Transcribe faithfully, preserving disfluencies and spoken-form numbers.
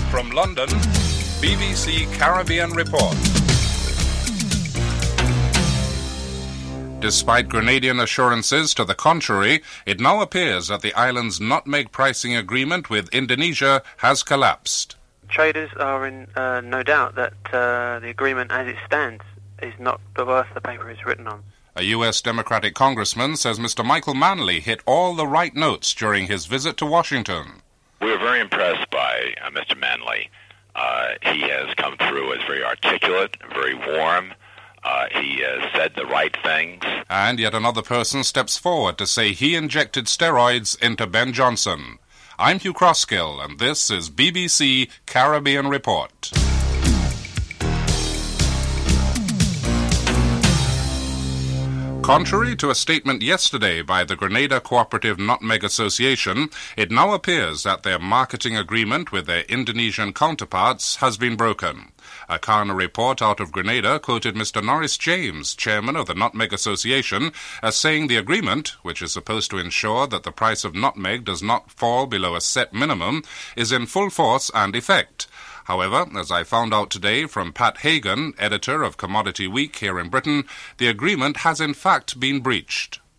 From London, B B C Caribbean Report. Despite Grenadian assurances to the contrary, it now appears that the island's nutmeg pricing agreement with Indonesia has collapsed. Traders are in uh, no doubt that uh, the agreement as it stands is not worth the paper it's written on. A U S Democratic congressman says Mister Michael Manley hit all the right notes during his visit to Washington. We were very impressed by uh, Mister Manley. Uh, he has come through as very articulate, very warm. Uh, he has said the right things. And yet another person steps forward to say he injected steroids into Ben Johnson. I'm Hugh Crosskill, and this is B B C Caribbean Report. Contrary to a statement yesterday by the Grenada Cooperative Nutmeg Association, it now appears that their marketing agreement with their Indonesian counterparts has been broken. A coroner report out of Grenada quoted Mister Norris James, chairman of the Nutmeg Association, as saying the agreement, which is supposed to ensure that the price of nutmeg does not fall below a set minimum, is in full force and effect. However, as I found out today from Pat Hagan, editor of Commodity Week here in Britain, the agreement has in fact been breached.